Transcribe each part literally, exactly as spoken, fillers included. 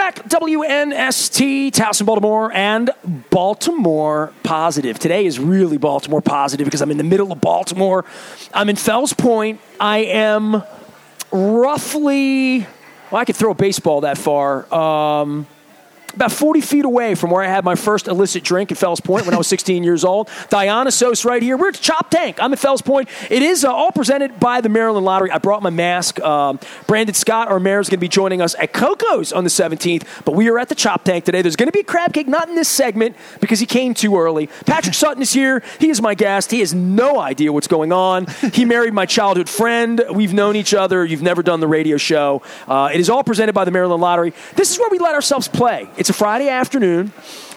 back. W N S T, Towson, Baltimore, and Baltimore Positive. Today is really Baltimore Positive because I'm in the middle of Baltimore. I'm in Fells Point. I am roughly, well, I could throw a baseball that far, um, about forty feet away from where I had my first illicit drink at Fells Point when I was sixteen years old. Dionysos right here. We're at Chop Tank. I'm at Fells Point. It is uh, all presented by the Maryland Lottery. I brought my mask. Um, Brandon Scott, our mayor, is going to be joining us at Coco's on the seventeenth, but we are at the Chop Tank today. There's going to be a crab cake, not in this segment because he came too early. Patrick Sutton is here. He is my guest. He has no idea what's going on. He married my childhood friend. We've known each other. You've never done the radio show. Uh, it is all presented by the Maryland Lottery. This is where we let ourselves play. It's a Friday afternoon.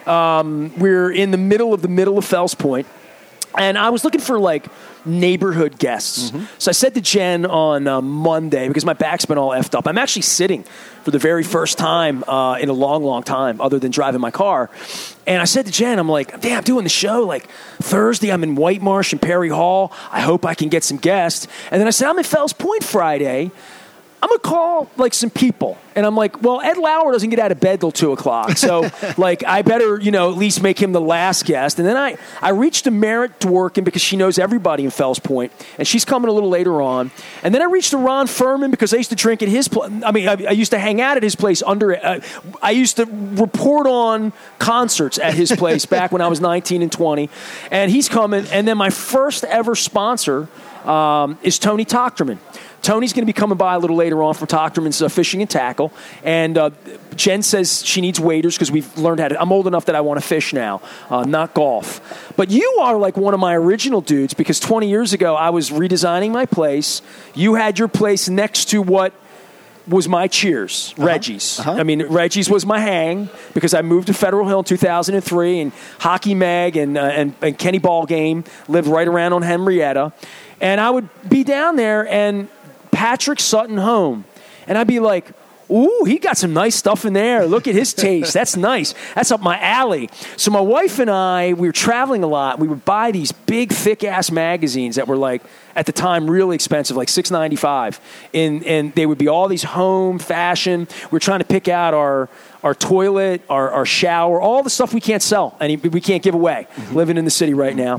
Um, we're in the middle of the middle of Fells Point. And I was looking for, like, neighborhood guests. Mm-hmm. So I said to Jen on uh, Monday, because my back's been all effed up, I'm actually sitting for the very first time uh, in a long, long time, other than driving my car. And I said to Jen, I'm like, damn, I'm doing the show. Like, Thursday, I'm in White Marsh and Perry Hall. I hope I can get some guests. And then I said, I'm in Fells Point Friday. I'm going to call, like, some people. And I'm like, well, Ed Lauer doesn't get out of bed till two o'clock. So, like, I better, you know, at least make him the last guest. And then I, I reached to Merritt Dworkin because she knows everybody in Fells Point. And she's coming a little later on. And then I reached to Ron Furman because I used to drink at his place. I mean, I, I used to hang out at his place under uh, I used to report on concerts at his place back when I was nineteen and twenty. And he's coming. And then my first ever sponsor um, is Tony Tochterman. Tony's going to be coming by a little later on from Tochterman's uh, Fishing and Tackle. And uh, Jen says she needs waders because we've learned how to. I'm old enough that I want to fish now, uh, not golf. But you are like one of my original dudes because twenty years ago I was redesigning my place. You had your place next to what was my Cheers, uh-huh. Reggie's. Uh-huh. I mean, Reggie's was my hang because I moved to Federal Hill in two thousand three, and Hockey Mag and, uh, and, and Kenny Ballgame lived right around on Henrietta. And I would be down there and Patrick Sutton home. And I'd be like, ooh, he got some nice stuff in there. Look at his taste. That's nice. That's up my alley. So my wife and I, we were traveling a lot. We would buy these big, thick-ass magazines that were like, at the time, really expensive, like six ninety-five. And, and they would be all these home fashion. We're trying to pick out our our toilet, our, our shower, all the stuff we can't sell and we can't give away, mm-hmm. living in the city right now.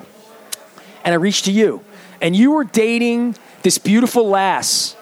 And I reached to you. And you were dating this beautiful lass,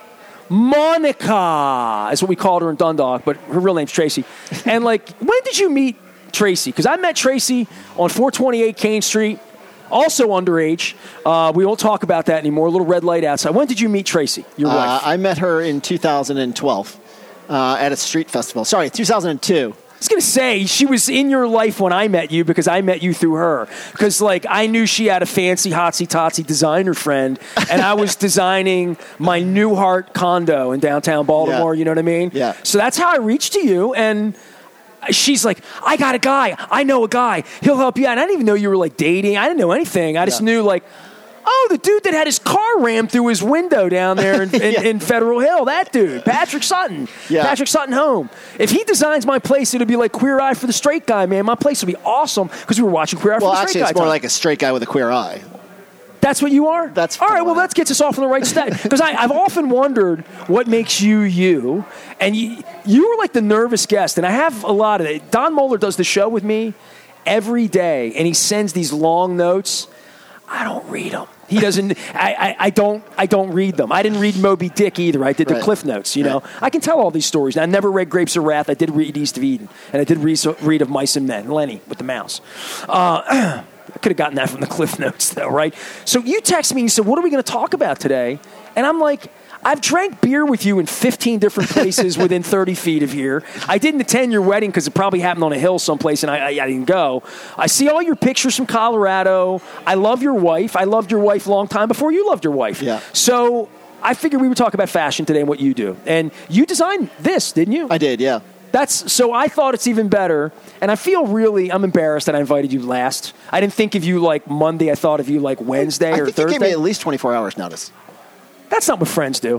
Monica, is what we called her in Dundalk, but her real name's Tracy. And, like, when did you meet Tracy? Because I met Tracy on four twenty-eight Kane Street, also underage. Uh, we won't talk about that anymore. A little red light outside. When did you meet Tracy, your uh, wife? I met her in two thousand twelve uh, at a street festival. Sorry, two thousand two. I was going to say, she was in your life when I met you because I met you through her. Because, like, I knew she had a fancy, hotsy-totsy designer friend, and I was designing my Newhart condo in downtown Baltimore, yeah. You know what I mean? Yeah. So that's how I reached to you, and she's like, I got a guy. I know a guy. He'll help you out. And I didn't even know you were, like, dating. I didn't know anything. I just yeah. knew, like, oh, the dude that had his car rammed through his window down there in, in, yeah. in Federal Hill, that dude, Patrick Sutton. Yeah. Patrick Sutton home. If he designs my place, it'll be like Queer Eye for the Straight Guy, man. My place will be awesome because we were watching Queer Eye well, for the actually, Straight Guy. Well, actually, it's more time. like a straight guy with a queer eye. That's what you are? That's all right, well, line. that gets us off on the right step. Because I've often wondered what makes you you. And you, you were like the nervous guest. And I have a lot of it. Don Moeller does the show with me every day. And he sends these long notes. I don't read them. He doesn't. I, I, I don't. I don't read them. I didn't read Moby Dick either. I did the right. Cliff Notes. You right. know, I can tell all these stories. Now, I never read Grapes of Wrath. I did read East of Eden, and I did read, read of Mice and Men. Lenny with the mouse. Uh, I could have gotten that from the Cliff Notes, though, right? So you text me and you said, "What are we going to talk about today?" And I'm like, I've drank beer with you in fifteen different places within thirty feet of here. I didn't attend your wedding because it probably happened on a hill someplace and I, I, I didn't go. I see all your pictures from Colorado. I love your wife. I loved your wife a long time before you loved your wife. Yeah. So I figured we would talk about fashion today and what you do. And you designed this, didn't you? I did, yeah. That's so I thought it's even better. And I feel really, I'm embarrassed that I invited you last. I didn't think of you like Monday. I thought of you like Wednesday I or think Thursday. You gave me at least twenty-four hours notice. That's not what friends do.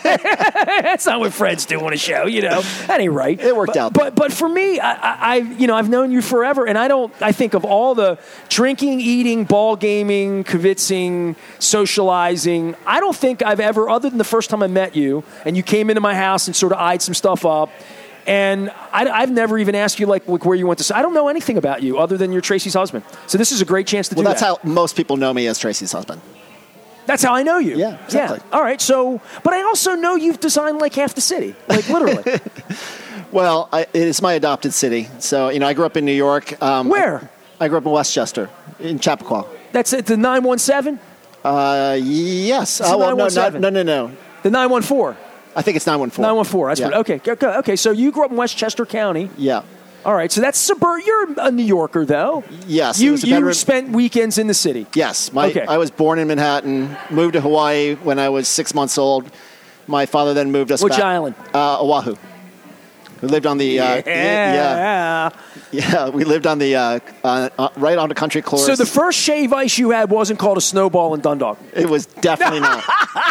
That's not what friends do on a show, you know. That ain't right. It worked but, out. But but for me, I, I you know I've known you forever, and I don't. I think of all the drinking, eating, ball gaming, kibitzing, socializing. I don't think I've ever, other than the first time I met you, and you came into my house and sort of eyed some stuff up. And I, I've never even asked you like, like where you went to. I don't know anything about you other than you're Tracy's husband. So this is a great chance to well, do that. that. Well, that's how most people know me as Tracy's husband. That's how I know you. Yeah, exactly. Yeah. All right. So, but I also know you've designed like half the city, like literally. Well, I, it is my adopted city. So, you know, I grew up in New York. Um, Where? I, I grew up in Westchester, in Chappaqua. That's it. The nine one seven. Uh, yes. It's Oh, well, no, nine one seven. no, no, no, no. The nine one four. I think it's nine one four. nine one four. That's yeah. what. Okay. Go, go, okay. So you grew up in Westchester County. Yeah. All right. So that's suburb. You're a New Yorker, though. Yes. You it was a you bedroom- spent weekends in the city. Yes. My, Okay. I was born in Manhattan, moved to Hawaii when I was six months old. My father then moved us Which back. island? Uh, Oahu. We lived on the... Uh, Yeah. yeah. Yeah, we lived on the... Uh, uh, uh, right on the country course. So the first shave ice you had wasn't called a snowball in Dundalk. It was definitely not.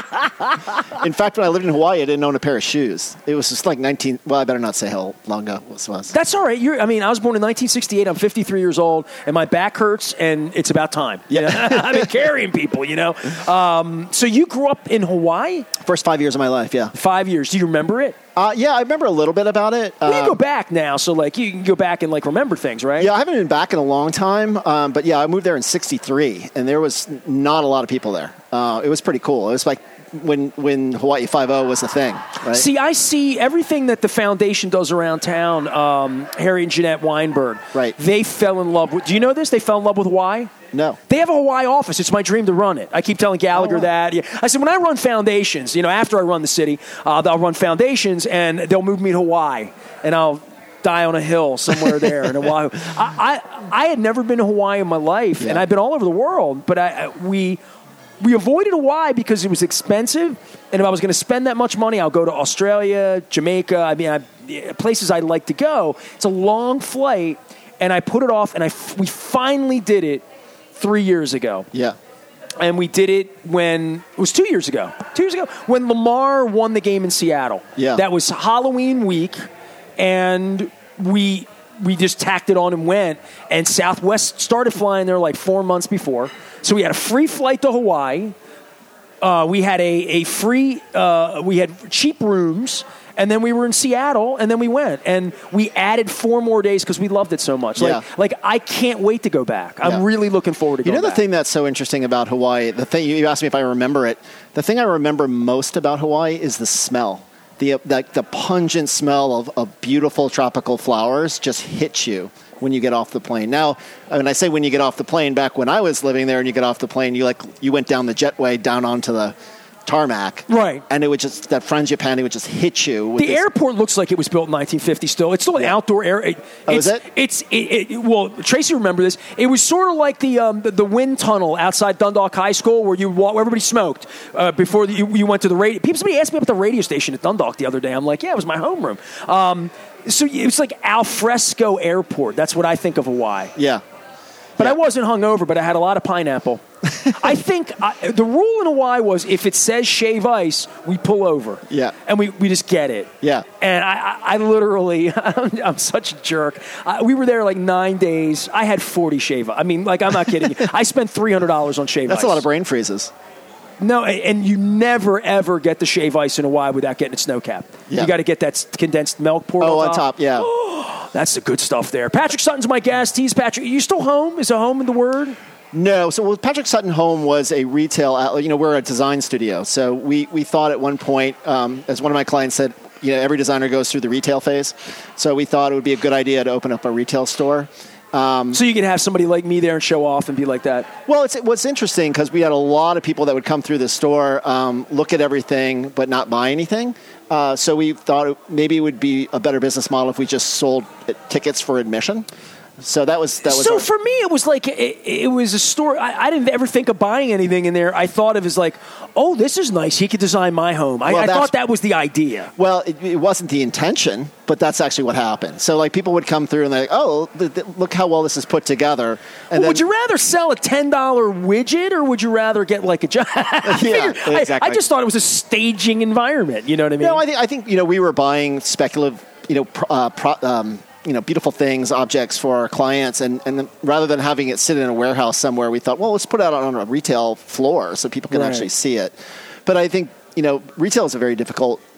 In fact, when I lived in Hawaii, I didn't own a pair of shoes. It was just like nineteen... Well, I better not say how long ago it was. That's all right. You're, I mean, I was born in nineteen sixty-eight. I'm fifty-three years old, and my back hurts, and it's about time. Yeah, I've been carrying people, you know. Um, so you grew up in Hawaii? First five years of my life, yeah. Five years. Do you remember it? Uh, yeah, I remember a little bit about it. Well, you Um, go back now, so like you can go back and like remember things, right? Yeah, I haven't been back in a long time, um, but yeah, I moved there in sixty-three, and there was not a lot of people there. Uh, it was pretty cool. It was like when when Hawaii Five-O was a thing, right? See, I see everything that the foundation does around town. Um, Harry and Jeanette Weinberg, Right. They fell in love with. Do you know this? They fell in love with Hawaii. No. They have a Hawaii office. It's my dream to run it. I keep telling Gallagher Oh, wow. that. Yeah. I said, when I run foundations, you know, after I run the city, uh, I'll run foundations, and they'll move me to Hawaii, and I'll die on a hill somewhere there in Oahu. I, I I had never been to Hawaii in my life, Yeah. and I've been all over the world, but I, I we we avoided Hawaii because it was expensive, and if I was going to spend that much money, I'll go to Australia, Jamaica. I mean, I, places I'd like to go. It's a long flight, and I put it off, and I we finally did it three years ago. Yeah. And we did it when, it was two years ago. Two years ago, when Lamar won the game in Seattle. Yeah. That was Halloween week, and we we just tacked it on and went. And Southwest started flying there like four months before. So we had a free flight to Hawaii. Uh, we had a, a free, uh, we had cheap rooms. And then we were in Seattle, and then we went. And we added four more days because we loved it so much. Like, Yeah. like I can't wait to go back. I'm Yeah. really looking forward to You going know the back. thing that's so interesting about Hawaii, the thing you asked me if I remember it, the thing I remember most about Hawaii is the smell. The the, the pungent smell of, of beautiful tropical flowers just hits you when you get off the plane. Now, when I say when you get off the plane, back when I was living there and you get off the plane, you like you went down the jetway down onto the tarmac. Right. And it would just, that frangipani would just hit you. With The this, airport looks like it was built in nineteen fifty still. It's still an outdoor air. It, Oh, it's, is it? It's, it, it, well, Tracy remember this. It was sort of like the, um, the the wind tunnel outside Dundalk High School where you walk, where everybody smoked uh, before the, you, you went to the radio. People, somebody asked me about the radio station at Dundalk the other day. I'm like, yeah, it was my homeroom. Um, so it was like al fresco airport. That's what I think of Hawaii. Yeah. But Yeah. I wasn't hungover, but I had a lot of pineapple. I think I, the rule in Hawaii was if it says shave ice, we pull over. Yeah. And we, we just get it. Yeah. And I, I, I literally, I'm such a jerk. I, we were there like nine days. I had forty shave. I mean, like, I'm not kidding you. I spent three hundred dollars on shave That's ice. a lot of brain freezes. No, and you never, ever get the shave ice in Hawaii without getting a snow cap. Yeah. You got to get that condensed milk poured Oh, on on top. top, yeah. That's the good stuff there. Patrick Sutton's my guest. He's Patrick. Are you still home? Is a home in the word? No, so well, Patrick Sutton Home was a retail outlet. You know, we're a design studio. So we, we thought at one point, um, as one of my clients said, you know, every designer goes through the retail phase. So we thought it would be a good idea to open up a retail store. Um, So you can have somebody like me there and show off and be like that. well, it's what's interesting because we had a lot of people that would come through the store, um, look at everything, but not buy anything. Uh, so we thought it, maybe it would be a better business model if we just sold tickets for admission. So that was that was. So our, for me, it was like it, it was a store. I, I didn't ever think of buying anything in there. I thought of it as like, oh, this is nice. He could design my home. I, Well, I that's- thought that was the idea. Well, it, it wasn't the intention, but that's actually what happened. So, like, people would come through and they're like, "Oh, th- th- look how well this is put together." And Well, then, would you rather sell a ten dollar widget or would you rather get like a job? Yeah, I, exactly. I just thought it was a staging environment. You know what I mean? No, I think I think you know we were buying speculative, you know, pro, uh, pro, um, you know, beautiful things, objects for our clients, and and then rather than having it sit in a warehouse somewhere, we thought, well, let's put it out on a retail floor so people can Right. actually see it. But I think you know, retail is a very difficult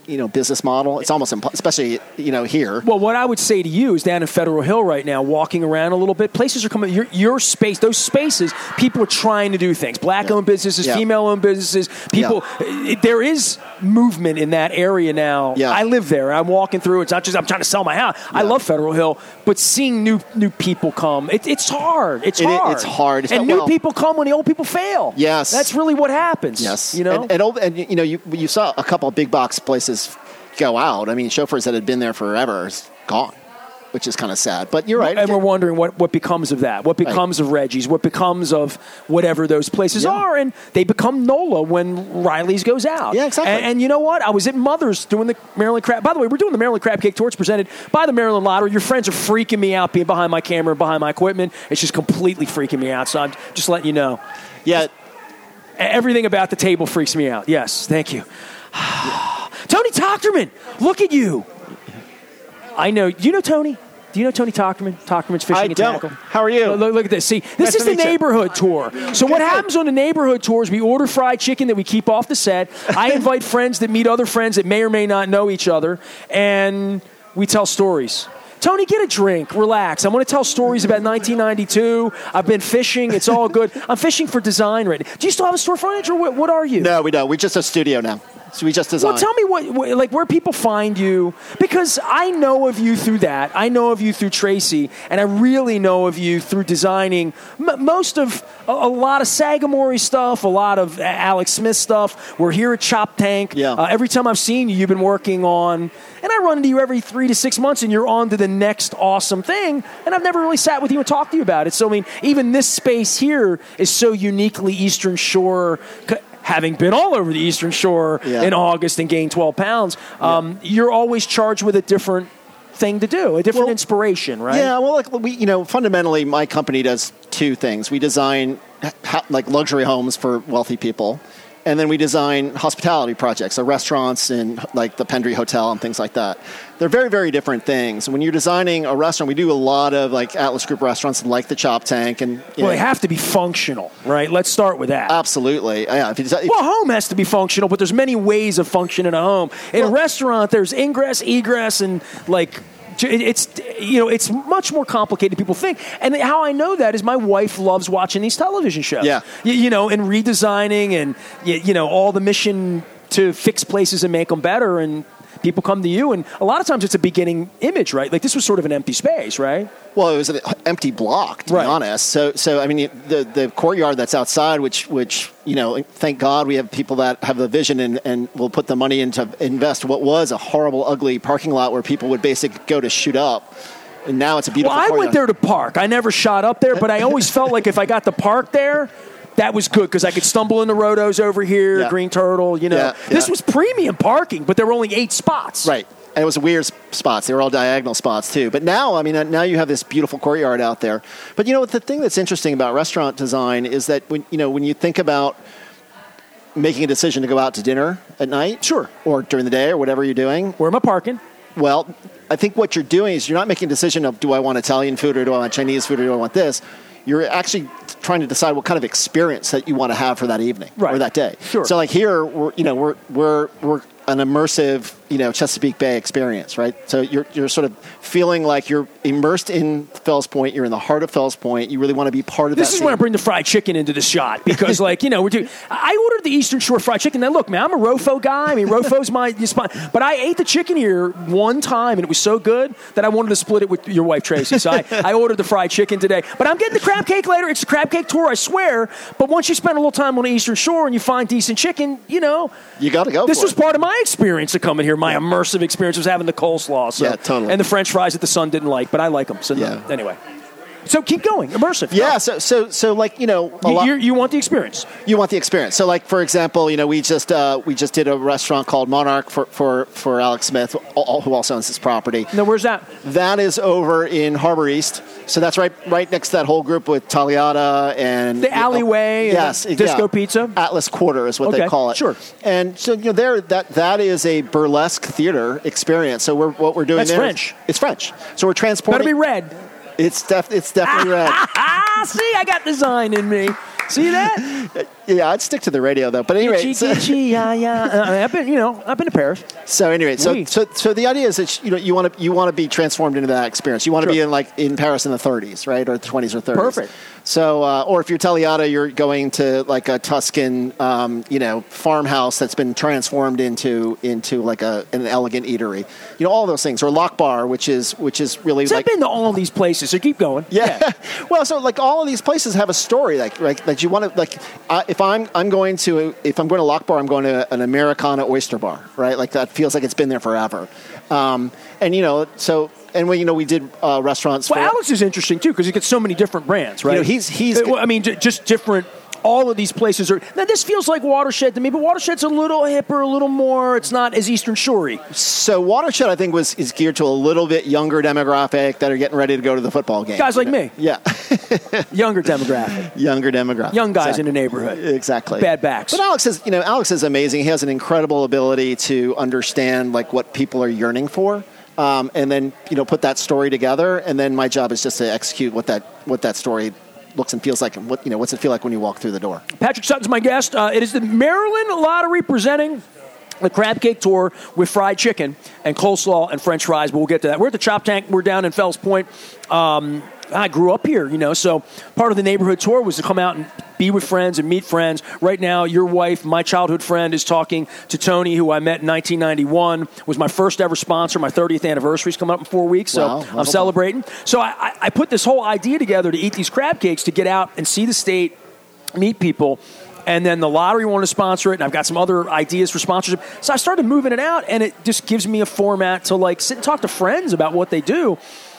you know, business model. It's almost impo- especially you know here. Well, what I would say to you is down in Federal Hill right now, walking around a little bit, places are coming. Your, your space, those spaces, people are trying to do things. Black-owned yeah. businesses, yeah. female-owned businesses. People, yeah. it, there is movement in that area now. Yeah. I live there. I'm walking through. It's not just I'm trying to sell my house. Yeah. I love Federal Hill, but seeing new new people come, it, it's hard. It's it, hard. It's hard. It's and not, new well, people come when the old people fail. Yes, that's really what happens. Yes, you know, and, and, old, and you know, you you saw a couple of big box places go out. I mean, chauffeurs that had been there forever is gone, which is kind of sad. But you're right. And we're wondering what, what becomes of that, what becomes right. of Reggie's, what becomes of whatever those places yeah. are. And they become NOLA when Riley's goes out. Yeah, exactly. And, and you know what? I was at Mother's doing the Maryland Crab. By the way, we're doing the Maryland Crab Cake Tour. It's presented by the Maryland Lottery. Your friends are freaking me out being behind my camera and behind my equipment. It's just completely freaking me out. So I'm just letting you know. Yeah. Everything about the table freaks me out. Yes, thank you. Tony Tochterman, look at you. I know. Do you know Tony? Do you know Tony Tochterman? Tochterman's Fishing I and don't. Tackle. How are you? Look, look at this. See, this Nice is to the meet you. neighborhood tour. So what happens on the neighborhood tour is we order fried chicken that we keep off the set. I invite friends that meet other friends that may or may not know each other, and we tell stories. Tony, get a drink. Relax. I want to tell stories about nineteen ninety-two. I've been fishing. It's all good. I'm fishing for design right now. Do you still have a storefront, or what, what are you? No, we don't. We're just a studio now. So we just design. Well, tell me what, what, like, where people find you, because I know of you through that. I know of you through Tracy, and I really know of you through designing m- most of a, a lot of Sagamore stuff, a lot of Alex Smith stuff. We're here at Chop Tank. Yeah. Uh, every time I've seen you, you've been working on, and I run into you every three to six months, and you're on to the next awesome thing. And I've never really sat with you and talked to you about it. So I mean, even this space here is so uniquely Eastern Shore. Having been all over the Eastern Shore yeah. in August and gained twelve pounds, um, yeah. you're always charged with a different thing to do, a different well, inspiration, right? Yeah, well, like we, you know, fundamentally, my company does two things. We design ha- like luxury homes for wealthy people, and then we design hospitality projects, so restaurants and like the Pendry Hotel and things like that. They're very, very different things. When you're designing a restaurant, we do a lot of like Atlas Group restaurants like the Chop Tank, and you well, know, they have to be functional, right? Let's start with that. Absolutely, yeah. If you desi- well, a home has to be functional, but there's many ways of functioning a home. In well, a restaurant, there's ingress, egress, and like. It's, you know, it's much more complicated than people think. And how I know that is my wife loves watching these television shows. Yeah. You, you know, and redesigning and, you know, all the mission to fix places and make them better. And people come to you. And a lot of times it's a beginning image, right? Like this was sort of an empty space, right? Well, it was an empty block, to right. be honest. So, so I mean, the the courtyard that's outside, which, which you know, thank God we have people that have the vision and, and will put the money into invest what was a horrible, ugly parking lot where people would basically go to shoot up. And now it's a beautiful Well, I courtyard. went there to park. I never shot up there, but I always felt like if I got to park there, that was good because I could stumble into Rotos over here, yeah. Green Turtle, you know. Yeah, this yeah. was premium parking, but there were only eight spots. Right. And it was weird spots. They were all diagonal spots, too. But now, I mean, now you have this beautiful courtyard out there. But, you know, the thing that's interesting about restaurant design is that, when you know, when you think about making a decision to go out to dinner at night. Sure. Or during the day or whatever you're doing. Where am I parking? Well, I think what you're doing is you're not making a decision of do I want Italian food or do I want Chinese food or do I want this. You're actually trying to decide what kind of experience that you want to have for that evening right. or that day. Sure. So, like here, we're you know we're we're we're an immersive you know Chesapeake Bay experience, right? So you're you're sort of feeling like you're immersed in Fells Point. You're in the heart of Fells Point. You really want to be part of this that. This is scene. when I bring the fried chicken into the shot because, like, you know, we're doing. I ordered the Eastern Shore fried chicken. Now, look, man, I'm a Rofo guy. I mean, Rofo's my spot. But I ate the chicken here one time, and it was so good that I wanted to split it with your wife, Tracy. So I, I ordered the fried chicken today. But I'm getting the crab cake later. It's a crab cake tour, I swear. But once you spend a little time on the Eastern Shore and you find decent chicken, you know. You got to go This for was it. part of my experience of coming here. My yeah. immersive experience was having the coleslaw. So. Yeah, totally. And the French fries that the son didn't like, but I like them. So yeah. no, anyway. So keep going, immersive. Yeah, so so so like you know, a you, lot, you're, you want the experience. You want the experience. So like for example, you know, we just uh, we just did a restaurant called Monarch for for, for Alex Smith, who also owns this property. Now, where's that? That is over in Harbor East. So that's right right next to that whole group with Tagliata and the alleyway. Uh, yes, and Disco yeah. Pizza. Atlas Quarter is what okay, they call it. Sure. And so you know, there that that is a burlesque theater experience. So we're what we're doing that's there. French. Is, it's French. So we're transporting. Better be red. It's def- It's definitely red. See, I got design in me. See that? Yeah, I'd stick to the radio though. But anyway, Gee, so, gee, yeah, yeah. Uh, I've been, you know, I've been to Paris. so anyway, so, Oui. so so the idea is that you know you want to you want to be transformed into that experience. You want to Sure. be in like in Paris in the thirties, right, or the twenties or thirties. Perfect. So, uh, or if you're Taliata, you're going to like a Tuscan, um, you know, farmhouse that's been transformed into into like a an elegant eatery. You know, all those things. Or Lock Bar, which is which is really So like. I've been to all these places, so keep going. Yeah. Well, so like all of these places have a story, like like that you want to like. Uh, if I'm I'm going to if I'm going to Lock Bar, I'm going to an Americana oyster bar, right? Like that feels like it's been there forever. Um, and you know, so and we you know we did uh, restaurants. Well, for, Alex is interesting too because he gets so many different brands, right? You know, he's- he's- Uh, well, I mean, j- just different. All of these places are. Now, this feels like Watershed to me, but Watershed's a little hipper, a little more. It's not as Eastern Shorey. So Watershed, I think, was is geared to a little bit younger demographic that are getting ready to go to the football game. Guys like you know? me. Yeah, Younger demographic, younger demographic. young guys exactly. in the neighborhood. Exactly. Bad backs. But Alex is, you know, Alex is amazing. He has an incredible ability to understand like what people are yearning for, um, and then you know put that story together. And then my job is just to execute what that what that story looks and feels like, and what you know, what's it feel like when you walk through the door. Patrick Sutton's my guest. Uh, it is the Maryland Lottery presenting the Crab Cake Tour with fried chicken and coleslaw and French fries. But we'll get to that. We're at the Chop Tank. We're down in Fells Point. Um, I grew up here, you know, so part of the neighborhood tour was to come out and be with friends and meet friends. Right now, your wife, my childhood friend, is talking to Tony, who I met in nineteen ninety-one, was my first ever sponsor. My thirtieth anniversary is coming up in four weeks, so Wow, I'm celebrating. So I, I, I put this whole idea together to eat these crab cakes, to get out and see the state, meet people. And then the lottery wanted to sponsor it, and I've got some other ideas for sponsorship. So I started moving it out, and it just gives me a format to like sit and talk to friends about what they do.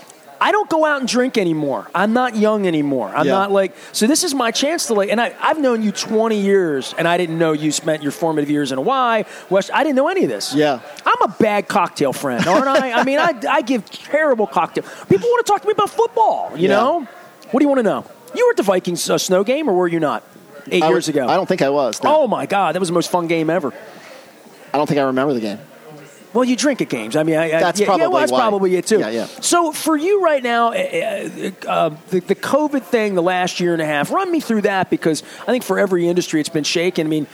I don't go out and drink anymore. I'm not young anymore. I'm Yeah. not like, so this is my chance to like, and I, I've known you twenty years, and I didn't know you spent your formative years in Hawaii. West, I didn't know any of this. Yeah. I'm a bad cocktail friend, aren't I? I mean, I, I give terrible cocktail. People want to talk to me about football, you Yeah. know? What do you want to know? You were at the Vikings uh, snow game, or were you not? Eight I years was- ago. I don't think I was. No. Oh, my God. That was the most fun game ever. I don't think I remember the game. Well, you drink at games. I mean, I, I, That's yeah, probably yeah, well, that's why. probably it too. Yeah, yeah. So for you right now, uh, uh, the, the COVID thing, the last year and a half, run me through that because I think for every industry it's been shaken. I mean,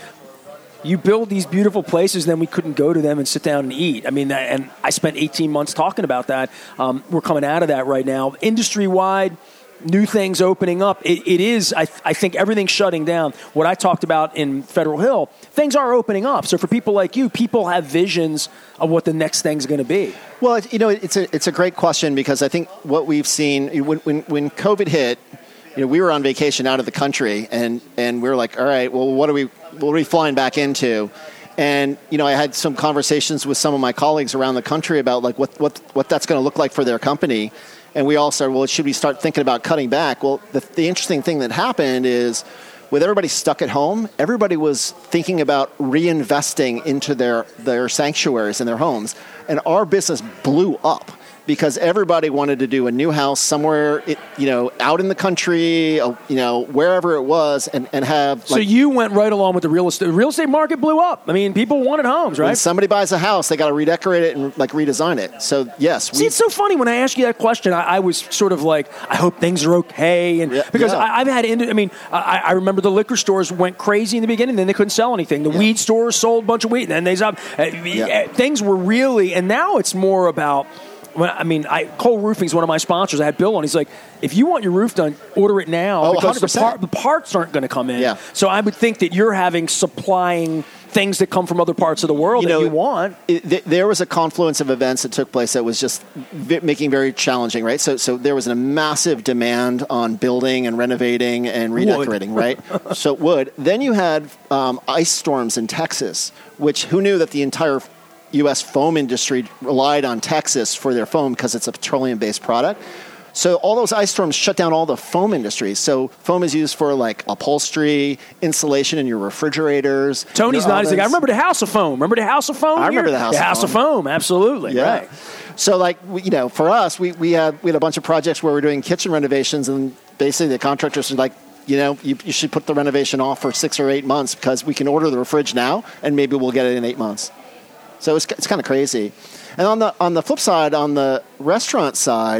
you build these beautiful places, then we couldn't go to them and sit down and eat. I mean, that, and I spent eighteen months talking about that. Um, we're coming out of that right now, industry wide. New things opening up. It, it is, I, I think, everything's shutting down. What I talked about in Federal Hill, things are opening up. So for people like you, people have visions of what the next thing's going to be. Well, it, you know, it's a it's a great question because I think what we've seen when when, when COVID hit, you know, we were on vacation out of the country, and, and we were like, all right, well, what are we what are we flying back into? And you know, I had some conversations with some of my colleagues around the country about like what what what that's going to look like for their company. And we all started, well, should we start thinking about cutting back? Well, the, the interesting thing that happened is with everybody stuck at home, everybody was thinking about reinvesting into their, their sanctuaries and their homes. And our business blew up because everybody wanted to do a new house somewhere, it, you know, out in the country, uh, you know, wherever it was, and, and have. So like, you went right along with the real estate. The real estate market blew up. I mean, people wanted homes, when right? somebody buys a house, they got to redecorate it and like redesign it. So yes, See, it's so funny when I ask you that question. I, I was sort of like, I hope things are okay, and Yeah, because yeah. I, I've had, I mean, I, I remember the liquor stores went crazy in the beginning, then they couldn't sell anything. The Yeah. weed stores sold a bunch of weed, and then they stopped. Uh, Yeah. Things were really, and now it's more about. When, I mean, I, Cole Roofing is one of my sponsors. I had Bill on. He's like, if you want your roof done, order it now Oh, because the, one hundred percent. par- the parts aren't going to come in. Yeah. So I would think that you're having supplying things that come from other parts of the world You that know, you want. It, th- there was a confluence of events that took place that was just v- making very challenging, right? So, so there was a massive demand on building and renovating and redecorating, right? So wood. Then you had um, ice storms in Texas, which who knew that the entire U S foam industry relied on Texas for their foam because it's a petroleum-based product. So all those ice storms shut down all the foam industries. So foam is used for like upholstery, insulation in your refrigerators. Tony's your not. He's like, I ovens. remember the House of Foam. Remember the House of Foam? I remember here? the House the of House Foam. of Foam. Absolutely. Yeah. Right. So, like, we- you know, for us, we, we had we had a bunch of projects where we're doing kitchen renovations, and basically the contractors are like, you know, you, you should put the renovation off for six or eight months because we can order the fridge now, and maybe we'll get it in eight months. So it's it's kind of crazy. And on the on the flip side, on the restaurant side,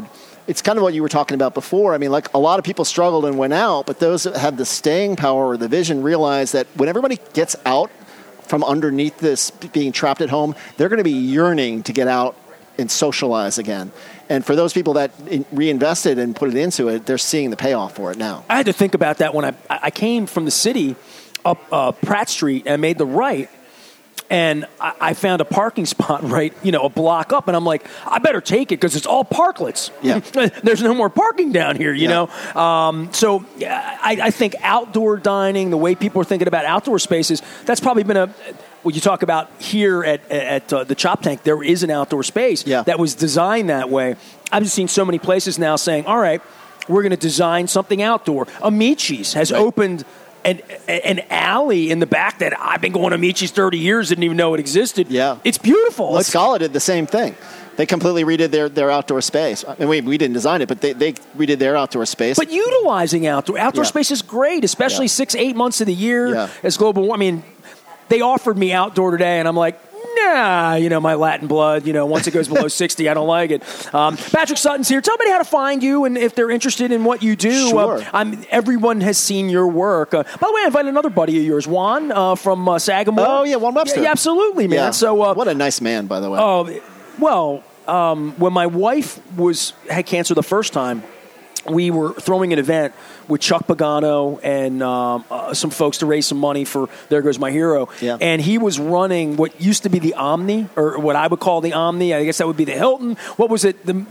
it's kind of what you were talking about before. I mean, like a lot of people struggled and went out, but those that had the staying power or the vision realized that when everybody gets out from underneath this being trapped at home, they're going to be yearning to get out and socialize again. And for those people that reinvested and put it into it, they're seeing the payoff for it now. I had to think about that when I I came from the city up uh, Pratt Street and made the right. And I, I found a parking spot right, you know, a block up. And I'm like, I better take it because it's all parklets. Yeah. There's no more parking down here, you yeah. know. Um, so yeah, I, I think outdoor dining, the way people are thinking about outdoor spaces, that's probably been a – when you talk about here at, at uh, the Chop Tank, there is an outdoor space yeah. that was designed that way. I've just seen so many places now saying, all right, we're going to design something outdoor. Amici's has right. opened – An, an alley in the back that I've been going to Amici's thirty years, didn't even know it existed. Yeah. It's beautiful. La it's, Scala did the same thing. They completely redid their, their outdoor space. I mean, we, we didn't design it, but they, they redid their outdoor space. But utilizing outdoor outdoor yeah. space is great, especially yeah. six, eight months of the year yeah. as global warming. I mean, they offered me outdoor today, and I'm like, nah, you know, my Latin blood, you know, once it goes below sixty, I don't like it. Um, Patrick Sutton's here. Tell me how to find you and if they're interested in what you do. Sure. Uh, I'm, everyone has seen your work. Uh, by the way, I invited another buddy of yours, Juan, uh, from uh, Sagamore. Oh, yeah, Juan Webster. Yeah, yeah absolutely, man. Yeah. So, uh, what a nice man, by the way. Oh, uh, well, um, when my wife was had cancer the first time, we were throwing an event with Chuck Pagano and um, uh, some folks to raise some money for There Goes My Hero. Yeah. And he was running what used to be the Omni, or what I would call the Omni. I guess that would be the Hilton. What was it? The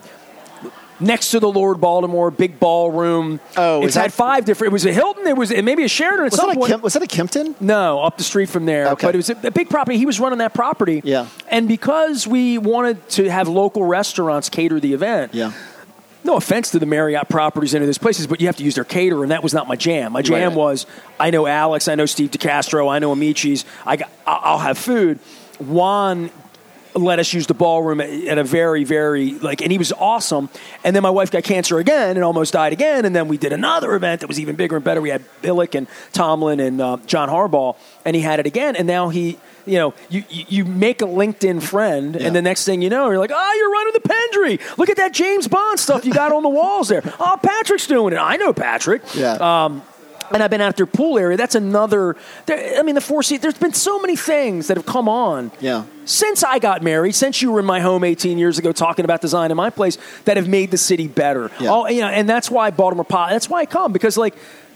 next to the Lord Baltimore, big ballroom. Oh, it's had that, five different. It was a Hilton. It was maybe a Sheraton at was some that a point. Kim, was that a Kimpton? No, up the street from there. Okay. But it was a, a big property. He was running that property. Yeah. And because we wanted to have local restaurants cater the event. Yeah. No offense to the Marriott properties and those places, but you have to use their caterer, and that was not my jam. My jam right. was, I know Alex, I know Steve DeCastro, I know Amici's, I got, I'll have food. Juan let us use the ballroom at, at a very, very, like, and he was awesome. And then my wife got cancer again and almost died again, and then we did another event that was even bigger and better. We had Billick and Tomlin and uh, John Harbaugh, and he had it again, and now he... You know, you, you make a LinkedIn friend, yeah. and the next thing you know, you're like, oh, you're running the Pendry. Look at that James Bond stuff you got on the walls there. Oh, Patrick's doing it. I know Patrick. Yeah. Um, and I've been out their pool area. That's another, I mean, the Four Seasons, there's been so many things that have come on. Yeah. Since I got married, since you were in my home eighteen years ago talking about design in my place, that have made the city better. Yeah. Oh, you know, and that's why Baltimore Pot, that's why I come, because, like,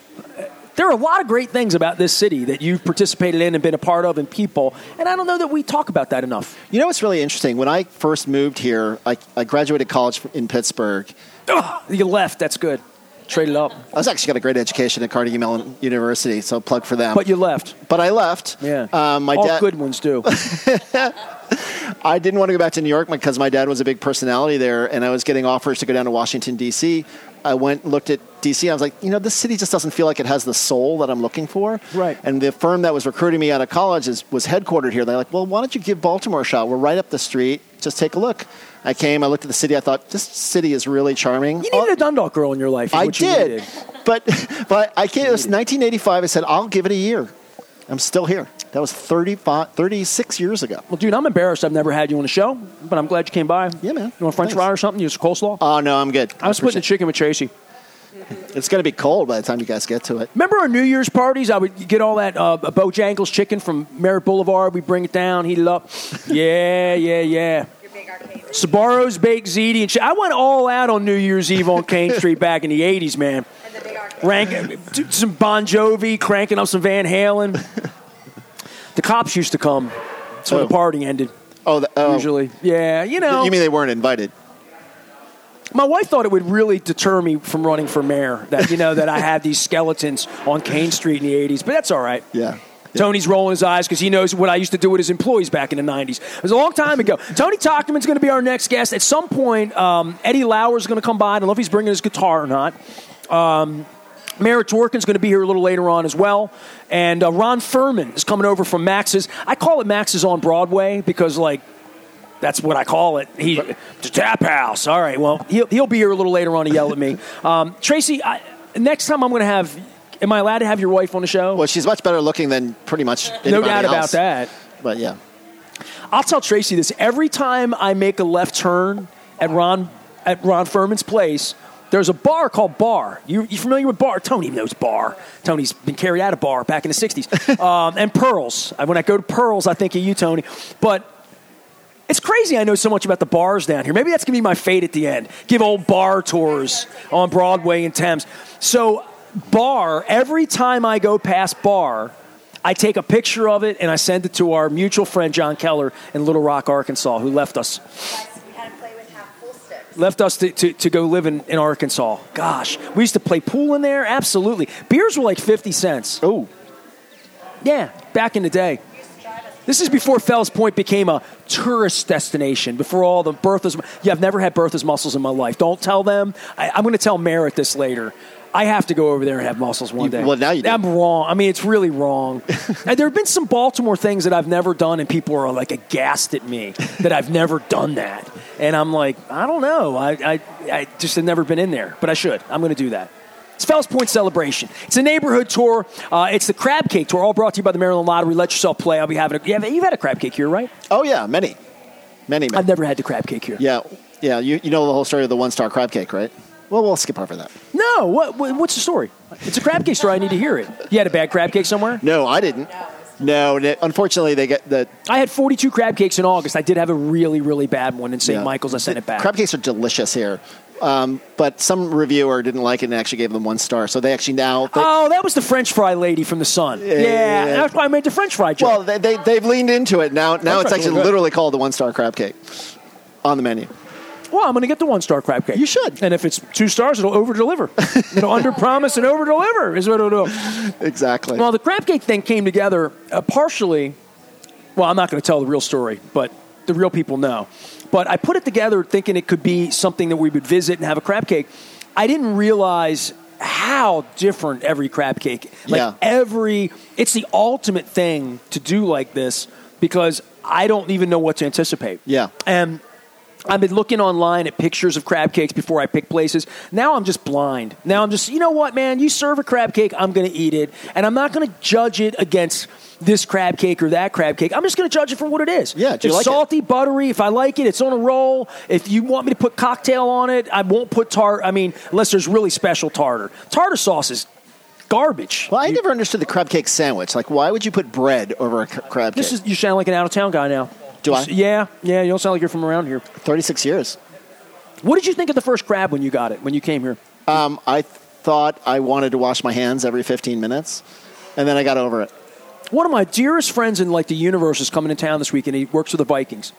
there are a lot of great things about this city that you've participated in and been a part of, and people, and I don't know that we talk about that enough. You know what's really interesting? When I first moved here, I, I graduated college in Pittsburgh. Ugh, you left. That's good. Traded up. I was actually got a great education at Carnegie Mellon University, so plug for them. But you left. But I left. Yeah. Um, my All dad, good ones do. I didn't want to go back to New York because my dad was a big personality there, and I was getting offers to go down to Washington, D C I went and looked at D C I was like, you know, this city just doesn't feel like it has the soul that I'm looking for. Right. And the firm that was recruiting me out of college is, was headquartered here. They're like, well, why don't you give Baltimore a shot? We're right up the street. Just take a look. I came, I looked at the city. I thought, this city is really charming. You needed oh, a Dundalk girl in your life. I what you did. Needed. But but I came, it was nineteen eighty-five. I said, I'll give it a year. I'm still here. That was thirty-five, thirty-six years ago. Well, dude, I'm embarrassed I've never had you on the show, but I'm glad you came by. Yeah, man. You want French fry or something? You use coleslaw? Oh, uh, no, I'm good. I was splitting the chicken with Tracy. It's going to be cold by the time you guys get to it. Remember our New Year's parties? I would get all that uh, Bojangles chicken from Merritt Boulevard. We bring it down, heat it up. Yeah, yeah, yeah. Sabaro's baked ziti and shit. I went all out on New Year's Eve on Kane Street back in the eighties, man. And the big arcade. Rank, some Bon Jovi, cranking up some Van Halen. The cops used to come. So oh. the party ended. Oh, the, oh, usually, yeah. You know, you mean they weren't invited? My wife thought it would really deter me from running for mayor. That you know that I had these skeletons on Kane Street in the eighties, but that's all right. Yeah. Yeah. Tony's rolling his eyes because he knows what I used to do with his employees back in the nineties. It was a long time ago. Tony Tochterman's going to be our next guest. At some point, um, Eddie Lauer's going to come by. I don't know if he's bringing his guitar or not. Um, Mara Dworkin's going to be here a little later on as well. And uh, Ron Furman is coming over from Max's. I call it Max's on Broadway because, like, that's what I call it. He, the Tap House. All right, well, he'll, he'll be here a little later on to yell at me. Um, Tracy, I, next time I'm going to have... Am I allowed to have your wife on the show? Well, she's much better looking than pretty much anybody No doubt else. about that. But, yeah. I'll tell Tracy this. Every time I make a left turn at Ron at Ron Furman's place, there's a bar called Bar. You, you familiar with Bar? Tony knows Bar. Tony's been carried out of Bar back in the sixties. um, and Pearls. When I go to Pearls, I think of you, Tony. But it's crazy I know so much about the bars down here. Maybe that's going to be my fate at the end. Give old bar tours on Broadway and Thames. So Bar, every time I go past Bar, I take a picture of it and I send it to our mutual friend John Keller in Little Rock, Arkansas, who left us. Yes, we had to play with half full sticks. Left us to, to, to go live in, in Arkansas. Gosh, we used to play pool in there? Absolutely. Beers were like fifty cents. Oh. Yeah, back in the day. This is before Fells Point became a tourist destination, before all the Bertha's. Yeah, I've never had Bertha's mussels in my life. Don't tell them. I, I'm going to tell Merritt this later. I have to go over there and have mussels one You- day. well, now you do. I'm wrong. I mean, it's really wrong. And there have been some Baltimore things that I've never done, and people are like aghast at me that I've never done that. And I'm like, I don't know. I, I, I just have never been in there, but I should. I'm going to do that. It's Fells Point Celebration. It's a neighborhood tour. Uh, it's the Crab Cake Tour, all brought to you by the Maryland Lottery. Let yourself play. I'll be having a... You've you've had a crab cake here, right? Oh, yeah, many. Many, many. I've never had the crab cake here. Yeah, yeah. You, you know the whole story of the one-star crab cake, right? Well, we'll skip over that. No. What, what? What's the story? It's a crab cake story. I need to hear it. You had a bad crab cake somewhere? No, I didn't. No, n- unfortunately, they get the I had forty-two crab cakes in August. I did have a really, really bad one in Saint yeah. Michael's. I sent it back. Crab cakes are delicious here, um, but some reviewer didn't like it and actually gave them one star. So they actually now. They, Oh, that was the French fry lady from the Sun. Yeah, yeah. that's why I made the French fry joke. well, they, they they've leaned into it now. Now French it's fries are actually good. literally called the one-star crab cake on the menu. Well, I'm going to get the one-star crab cake. You should. And if it's two stars, it'll over-deliver. It'll under-promise and over-deliver is what it'll do. Exactly. Well, the crab cake thing came together uh, partially. Well, I'm not going to tell the real story, but the real people know. But I put it together thinking it could be something that we would visit and have a crab cake. I didn't realize how different every crab cake. Like Yeah. every, it's the ultimate thing to do like this because I don't even know what to anticipate. Yeah. And I've been looking online at pictures of crab cakes before I pick places. Now I'm just blind. Now I'm just, you know what, man? You serve a crab cake, I'm going to eat it. And I'm not going to judge it against this crab cake or that crab cake. I'm just going to judge it for what it is. Yeah, do you it's like it? salty, buttery. If I like it, it's on a roll. If you want me to put cocktail on it, I won't put tart. I mean, unless there's really special tartar. Tartar sauce is garbage. Well, I You- never understood the crab cake sandwich. Like, why would you put bread over a c- crab This cake? is, you sound like an out-of-town guy now. Do I? Yeah, yeah. You don't sound like you're from around here. thirty-six years. What did you think of the first crab when you got it, when you came here? Um, I thought I wanted to wash my hands every fifteen minutes, and then I got over it. One of my dearest friends in like the universe is coming in town this week, and he works for the Vikings.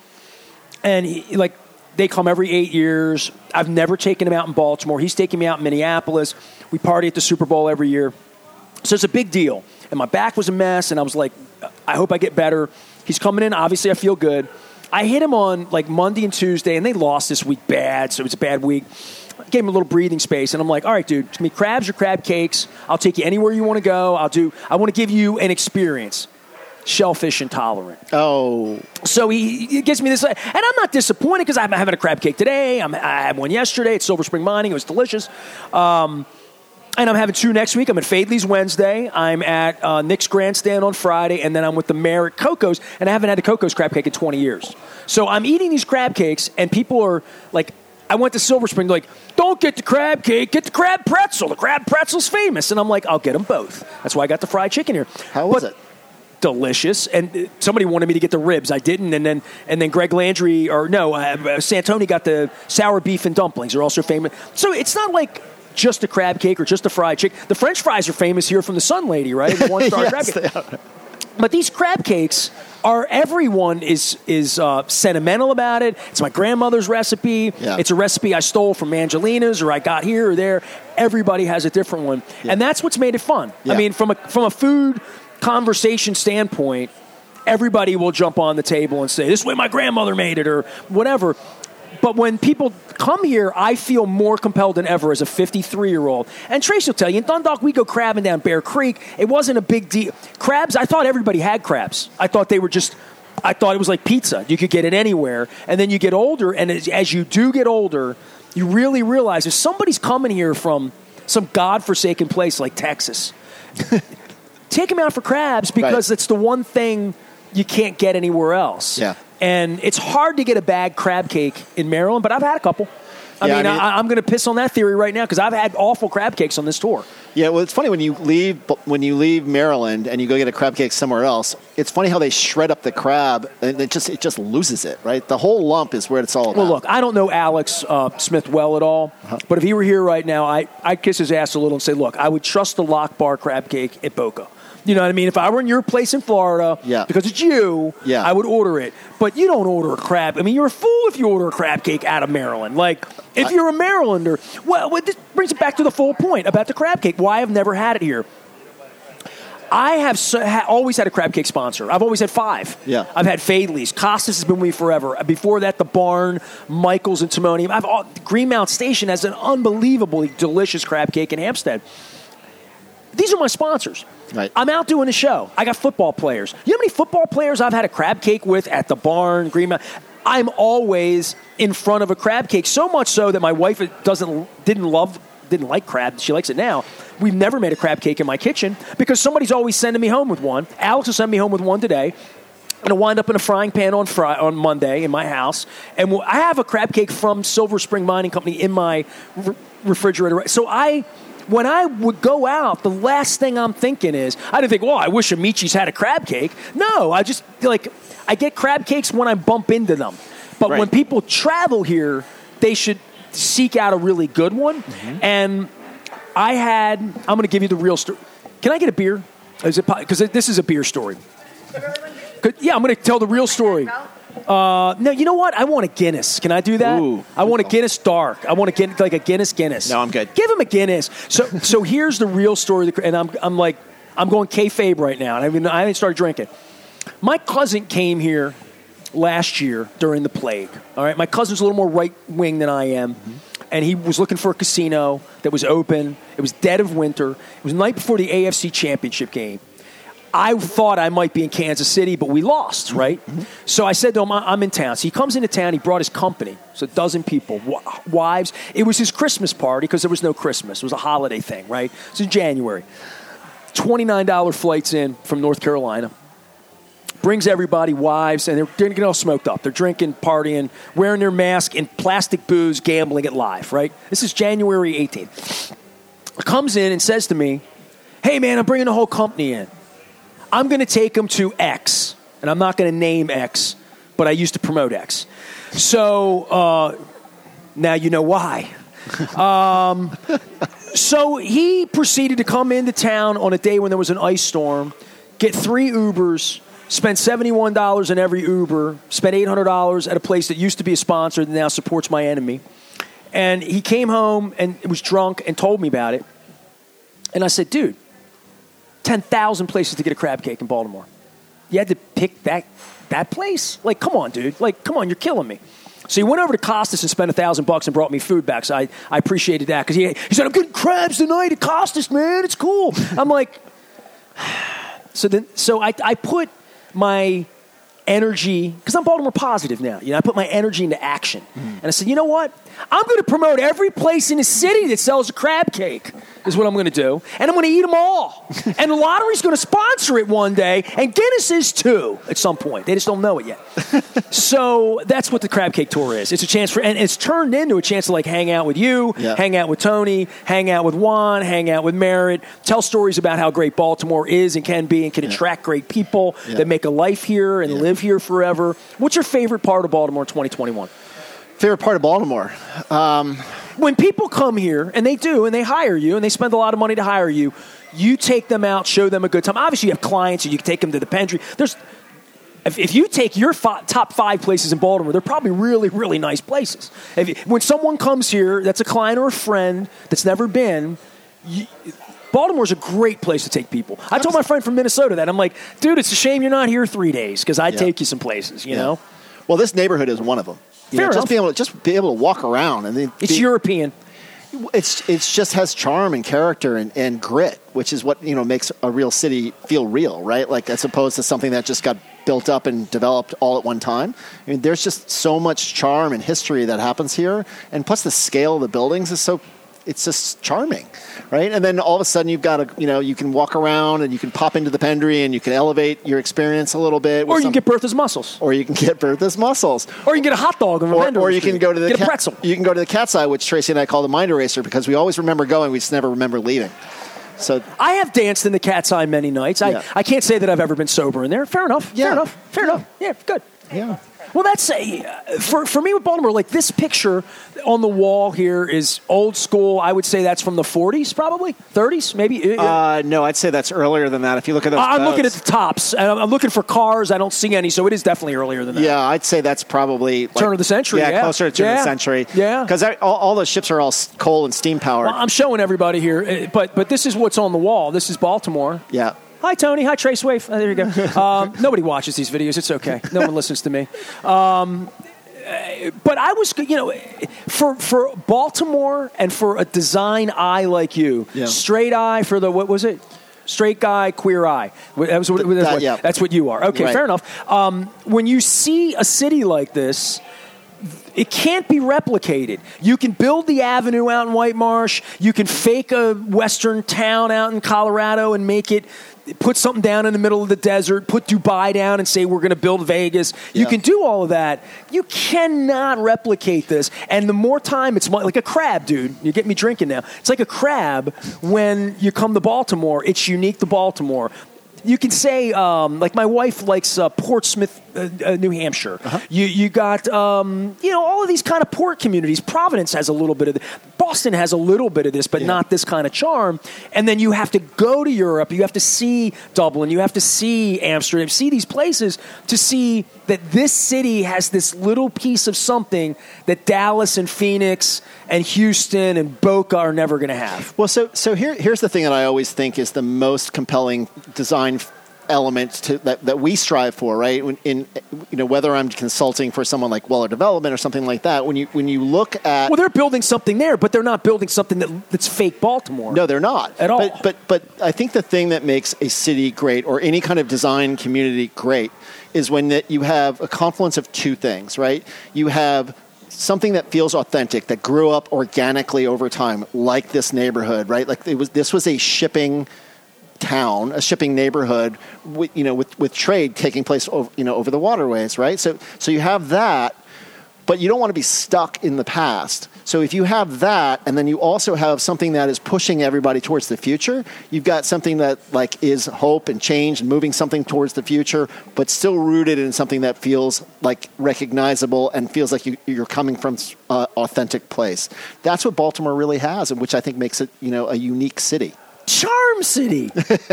And he, like they come every eight years. I've never taken him out in Baltimore. He's taking me out in Minneapolis. We party at the Super Bowl every year. So it's a big deal. And my back was a mess, and I was like, I hope I get better. He's coming in. Obviously, I feel good. I hit him on like Monday and Tuesday, and they lost this week bad, so it was a bad week. I gave him a little breathing space, and I'm like, all right, dude, it's gonna be crabs or crab cakes. I'll take you anywhere you want to go. I'll do. I want to give you an experience. Shellfish intolerant. Oh, So he, he gives me this, and I'm not disappointed because I'm having a crab cake today. I'm, I had one yesterday at Silver Spring Mining. It was delicious. Um, and I'm having two next week. I'm at Fadley's Wednesday. I'm at uh, Nick's Grandstand on Friday, and then I'm with the mayor at Coco's, and I haven't had a Coco's crab cake in twenty years. So I'm eating these crab cakes, and people are like, I went to Silver Spring, they're like, don't get the crab cake, get the crab pretzel. The crab pretzel's famous. And I'm like, I'll get them both. That's why I got the fried chicken here. how was But- it? Delicious, and somebody wanted me to get the ribs. I didn't, and then and then Greg Landry or no, uh, Santoni got the sour beef and dumplings. They're also famous. So it's not like just a crab cake or just a fried chicken. The French fries are famous here from the Sun Lady, right? The one star crab Yes, cake. they are. But these crab cakes are everyone is is uh, sentimental about it. It's my grandmother's recipe. Yeah. It's a recipe I stole from Angelina's or I got here or there. Everybody has a different one, Yeah. and that's what's made it fun. Yeah. I mean, from a from a food conversation standpoint, everybody will jump on the table and say, this is the way my grandmother made it or whatever. But when people come here, I feel more compelled than ever as a fifty-three-year-old. And Trace will tell you, in Dundalk, we go crabbing down Bear Creek. It wasn't a big deal. Crabs, I thought everybody had crabs. I thought they were just, I thought it was like pizza. You could get it anywhere. And then you get older, and as, as you do get older, you really realize if somebody's coming here from some godforsaken place like Texas, take them out for crabs because Right. it's the one thing you can't get anywhere else. Yeah. And it's hard to get a bag crab cake in Maryland, but I've had a couple. I Yeah, mean, I mean- I, I'm going to piss on that theory right now because I've had awful crab cakes on this tour. Yeah, well, it's funny when you leave when you leave Maryland and you go get a crab cake somewhere else. It's funny how they shred up the crab and it just it just loses it, right? The whole lump is where it's all about. Well, look, I don't know Alex uh, Smith well at all, Uh-huh. but if he were here right now, I, I'd kiss his ass a little and say, look, I would trust the Lock Bar crab cake at Boca. You know what I mean? If I were in your place in Florida, Yeah. because it's you, Yeah. I would order it. But you don't order a crab. I mean, you're a fool if you order a crab cake out of Maryland. Like, if I- you're a Marylander, well, well, this brings it back to the full point about the crab cake, why I've never had it here. I have so, ha, always had a crab cake sponsor. I've always had five. Yeah. I've had Fadley's. Costas has been with me forever. Before that, the Barn, Michaels, and Timonium. I've all, Greenmount Station has an unbelievably delicious crab cake in Hampstead. These are my sponsors. Right. I'm out doing a show. I got football players. You know how many football players I've had a crab cake with at the Barn, Greenmount? I'm always in front of a crab cake, so much so that my wife doesn't didn't love didn't like crab. She likes it now. We've never made a crab cake in my kitchen because somebody's always sending me home with one. Alex will send me home with one today. It'll wind up in a frying pan on Fri- on Monday in my house. And we'll, I have a crab cake from Silver Spring Mining Company in my re- refrigerator. So I, when I would go out, the last thing I'm thinking is, I didn't think, well, I wish Amici's had a crab cake. No, I just, like, I get crab cakes when I bump into them. But Right. when people travel here, they should seek out a really good one. Mm-hmm. And I had, I'm going to give you the real story. Can I get a beer? Is it because this is a beer story? Good. Yeah, I'm going to tell the real story. Uh, no, you know what? I want a Guinness. Can I do that? Ooh. I want a Guinness Dark. I want to get like a Guinness Guinness. No, I'm good. Give him a Guinness. So, so here's the real story. And I'm, I'm like, I'm going kayfabe right now, and I mean, I haven't started drinking. My cousin came here last year during the plague. All right, my cousin's a little more right wing than I am. Mm-hmm. And he was looking for a casino that was open. It was dead of winter. It was the night before the A F C Championship game. I thought I might be in Kansas City, but we lost, right? Mm-hmm. So I said to him, I'm in town. So he comes into town. He brought his company, so a dozen people, w- wives. It was his Christmas party because there was no Christmas. It was a holiday thing, right? It's in January. twenty-nine dollars flights in from North Carolina. Brings everybody, wives, and they're, they're getting all smoked up. They're drinking, partying, wearing their mask, and plastic booze, gambling it live, right? This is January eighteenth. Comes in and says to me, hey, man, I'm bringing the whole company in. I'm going to take them to X, and I'm not going to name X, but I used to promote X. So uh, now you know why. um, so he proceeded to come into town on a day when there was an ice storm, get three Ubers, spent seventy-one dollars in every Uber, spent eight hundred dollars at a place that used to be a sponsor that now supports my enemy. And he came home and was drunk and told me about it. And I said, dude, ten thousand places to get a crab cake in Baltimore. You had to pick that that place? Like, come on, dude. Like, come on, you're killing me. So he went over to Costas and spent a thousand bucks and brought me food back. So I, I appreciated that because he, he said, I'm getting crabs tonight at Costas, man. It's cool. I'm like, so then, so I, I put my energy, because I'm Baltimore positive now. You know, I put my energy into action. Mm. And I said, you know what? I'm going to promote every place in the city that sells a crab cake is what I'm going to do. And I'm going to eat them all. And the lottery's going to sponsor it one day. And Guinness is too at some point. They just don't know it yet. So that's what the crab cake tour is. It's a chance for, and it's turned into a chance to like hang out with you, yeah. hang out with Tony, hang out with Juan, hang out with Merritt, tell stories about how great Baltimore is and can be and can yeah. attract great people yeah. that make a life here and yeah. live here forever. What's your favorite part of Baltimore in twenty twenty-one? Favorite part of Baltimore? Um, when people come here, and they do, and they hire you, and they spend a lot of money to hire you, you take them out, show them a good time. Obviously, you have clients, and you can take them to the Pendry. There's, if, if you take your fi- top five places in Baltimore, they're probably really, really nice places. If you, when someone comes here that's a client or a friend that's never been, you, Baltimore's a great place to take people. I told my friend from Minnesota that. I'm like, dude, it's a shame you're not here three days because I'd yeah. take you some places, you yeah. know? Well, this neighborhood is one of them. You Fair know, enough. just be able to just be able to walk around and then it's be, European. It's it's just has charm and character and, and grit, which is what you know makes a real city feel real, right? Like as opposed to something that just got built up and developed all at one time. I mean, there's just so much charm and history that happens here, and plus the scale of the buildings is so it's just charming, right? And then all of a sudden you've got a, you know, you can walk around and you can pop into the Pendry and you can elevate your experience a little bit. Or you some, can get Bertha's mussels. Or you can get Bertha's mussels. Or you can get a hot dog on the Or, vendor or you street. can go to the get a cat- pretzel. You can go to the Cat's Eye, which Tracy and I call the Mind Eraser because we always remember going, we just never remember leaving. So I have danced in the Cat's Eye many nights. I, Yeah. I can't say that I've ever been sober in there. Fair enough. Yeah. Fair enough. Fair Yeah. enough. Yeah, good. yeah. Well, that's a, for for me with Baltimore. Like this picture on the wall here is old school. I would say that's from the forties, probably thirties, maybe. Uh, no, I'd say that's earlier than that. If you look at those, I'm boats. looking at the tops, and I'm, I'm looking for cars. I don't see any, so it is definitely earlier than that. Yeah, I'd say that's probably like, Turn of the century, Yeah, yeah. closer to turn Yeah. of the century. Yeah. because all, all those ships are all s- coal and steam powered. Well, I'm showing everybody here, uh, but but this is what's on the wall. This is Baltimore. yeah. Hi, Tony. Hi, Trace Wave. Oh, there you go. Um, nobody watches these videos. It's okay. No one listens to me. Um, but I was, you know, for for Baltimore and for a design eye like you, Yeah. straight eye for the, what was it? Straight guy, queer eye. That was what, that's, That- what, yeah. that's what you are. Okay, Right. fair enough. Um, when you see a city like this, it can't be replicated. You can build the avenue out in White Marsh. You can fake a western town out in Colorado and make it, put something down in the middle of the desert, put Dubai down and say we're going to build Vegas. You Yeah. can do all of that. You cannot replicate this. And the more time, it's like a crab, dude. You get me drinking now. It's like a crab when you come to Baltimore. It's unique to Baltimore. You can say, um, like my wife likes uh, Portsmouth, uh, uh, New Hampshire. Uh-huh. You you got, um, you know, all of these kind of port communities. Providence has a little bit of this. Boston has a little bit of this, but Yeah. not this kind of charm. And then you have to go to Europe. You have to see Dublin. You have to see Amsterdam. See these places to see that this city has this little piece of something that Dallas and Phoenix and Houston and Boca are never going to have. Well, so so here here's the thing that I always think is the most compelling design f- element to, that that we strive for, right? When, in you know whether I'm consulting for someone like Weller Development or something like that, when you when you look at Well, they're building something there, but they're not building something that, that's fake Baltimore. no, they're not At all. But, but but I think the thing that makes a city great or any kind of design community great is when that you have a confluence of two things, right? You have something that feels authentic, that grew up organically over time, like this neighborhood, right? Like it was this was a shipping town, a shipping neighborhood, with, you know, with, with trade taking place over, you know, over the waterways, right? So so you have that, but you don't want to be stuck in the past. So if you have that, and then you also have something that is pushing everybody towards the future, you've got something that like is hope and change and moving something towards the future, but still rooted in something that feels like recognizable and feels like you, you're coming from an authentic place. That's what Baltimore really has, and which I think makes it, you know, a unique city. Charm City.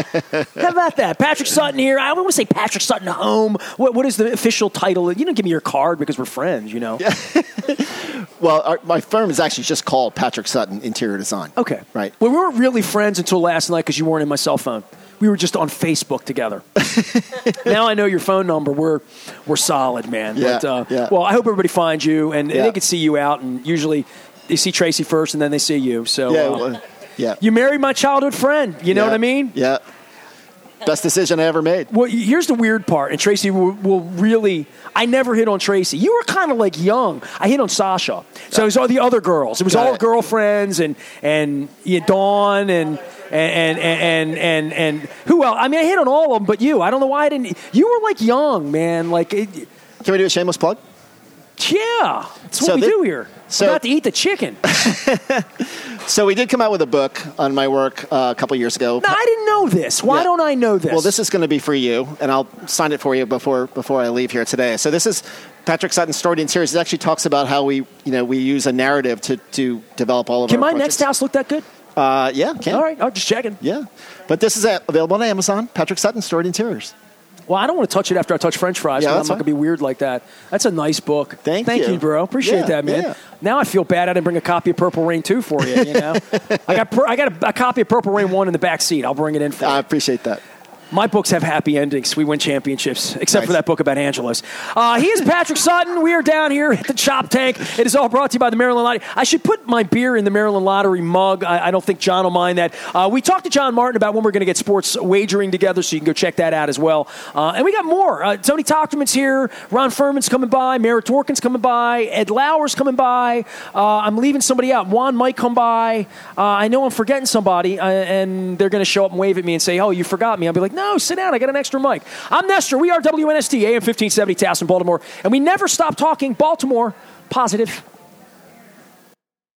How about that? Patrick Sutton here. I want to say Patrick Sutton home. What What is the official title? You don't give me your card because we're friends, you know. Yeah. Well, our, my firm is actually just called Patrick Sutton Interior Design. Okay. Right. Well, we weren't really friends until last night because you weren't in my cell phone. We were just on Facebook together. Now I know your phone number. We're we're solid, man. Yeah, But, uh, yeah. Well, I hope everybody finds you, and, and Yeah. they can see you out. And usually they see Tracy first, and then they see you. So Yeah. uh, Well, yeah. you married my childhood friend. You know Yeah. what I mean? Yeah. Best decision I ever made. Well, here's the weird part, and Tracy will, will really. I never hit on Tracy. You were kind of like young. I hit on Sasha. So it was all the other girls. It was Got all it. girlfriends and and yeah, Dawn and and and and and and who else? I mean, I hit on all of them, but you. I don't know why I didn't. You were like young, man. Like, it, Can we do a shameless plug? yeah, that's what So we thi- do here. so- We're about to eat the chicken. So we did come out with a book on my work uh, a couple years ago. No, I didn't know this. Why Yeah. don't I know this? Well, this is going to be for you, and I'll sign it for you before before I leave here today. So this is Patrick Sutton's Story and Series. It actually talks about how we, you know, we use a narrative to, to develop all of Can our my projects. next house look that good? Uh, yeah, can. All right, I'm just checking. Yeah. But this is uh, available on Amazon. Patrick Sutton, Story Interiors. Well, I don't want to touch it after I touch French fries. Yeah, I'm not that's going to be weird like that. That's a nice book. Thank Thank you. you, bro. Appreciate Yeah, that, man. yeah. Now I feel bad I didn't bring a copy of Purple Rain two for you. You know, I got per- I got a, a copy of Purple Rain one in the back seat. I'll bring it in for I you. appreciate that. My books have happy endings. We win championships, except Nice. for that book about Angelos. Uh, he is Patrick Sutton. We are down here at the Chop Tank. It is all brought to you by the Maryland Lottery. I should put my beer in the Maryland Lottery mug. I, I don't think John will mind that. Uh, we talked to John Martin about when we're going to get sports wagering together, so you can go check that out as well. Uh, and we got more. Uh, Tony Tochterman's here. Ron Furman's coming by. Mara Torkin's coming by. Ed Lauer's coming by. Uh, I'm leaving somebody out. Juan might come by. Uh, I know I'm forgetting somebody, uh, and they're going to show up and wave at me and say, oh, you forgot me. I'll be like, no, sit down. I got an extra mic. I'm Nestor. We are W N S T, A M fifteen seventy, Towson, Baltimore. And we never stop talking Baltimore positive.